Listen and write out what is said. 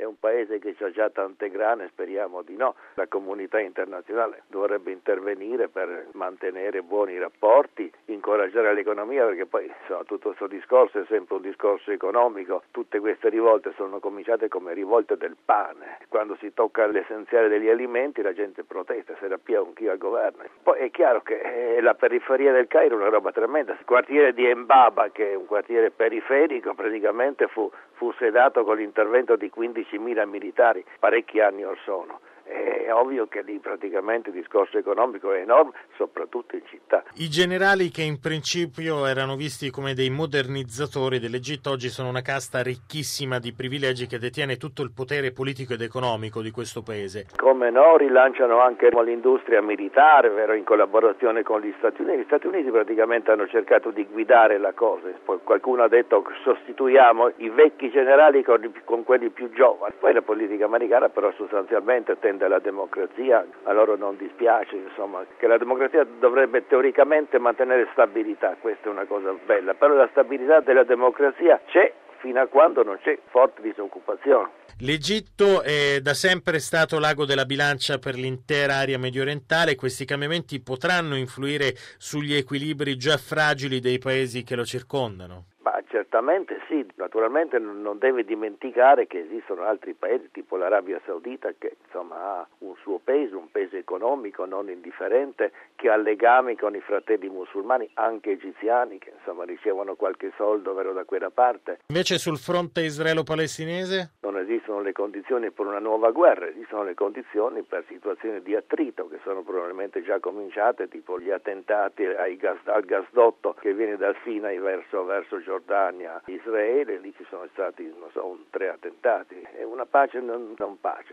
è un paese che ha già tante grane, speriamo di no. La comunità internazionale dovrebbe intervenire per mantenere buoni rapporti, incoraggiare l'economia, perché poi tutto questo discorso è sempre un discorso economico. Tutte queste rivolte sono cominciate come rivolte del pane. Quando si tocca l'essenziale degli alimenti la gente protesta, se la pia con chi al governo. Poi è chiaro che la periferia del Cairo è una roba tremenda. Il quartiere di Embaba, che è un quartiere periferico, praticamente fu sedato con l'intervento di 15.000 militari parecchi anni or sono. È ovvio che lì praticamente il discorso economico è enorme, soprattutto in città. I generali che in principio erano visti come dei modernizzatori dell'Egitto oggi sono una casta ricchissima di privilegi che detiene tutto il potere politico ed economico di questo paese. Come no, rilanciano anche l'industria militare, vero, in collaborazione con gli Stati Uniti. Gli Stati Uniti praticamente hanno cercato di guidare la cosa. Poi qualcuno ha detto che sostituiamo i vecchi generali con quelli più giovani. Poi la politica americana però sostanzialmente tende alla democrazia, a loro non dispiace, insomma, che la democrazia dovrebbe teoricamente mantenere stabilità, questa è una cosa bella, però la stabilità della democrazia c'è fino a quando non c'è forte disoccupazione. L'Egitto è da sempre stato l'ago della bilancia per l'intera area mediorientale. Questi cambiamenti potranno influire sugli equilibri già fragili dei paesi che lo circondano? Certamente sì, naturalmente non deve dimenticare che esistono altri paesi tipo l'Arabia Saudita che insomma ha un suo peso, un peso economico non indifferente, che ha legami con i fratelli musulmani, anche egiziani, che insomma ricevono qualche soldo vero da quella parte. Invece sul fronte israelo-palestinese? Non esistono le condizioni per una nuova guerra, esistono le condizioni per situazioni di attrito che sono probabilmente già cominciate, tipo gli attentati al gasdotto che viene dal Sinai verso Giordania, Israele, lì ci sono stati 3 attentati. È una pace non pace.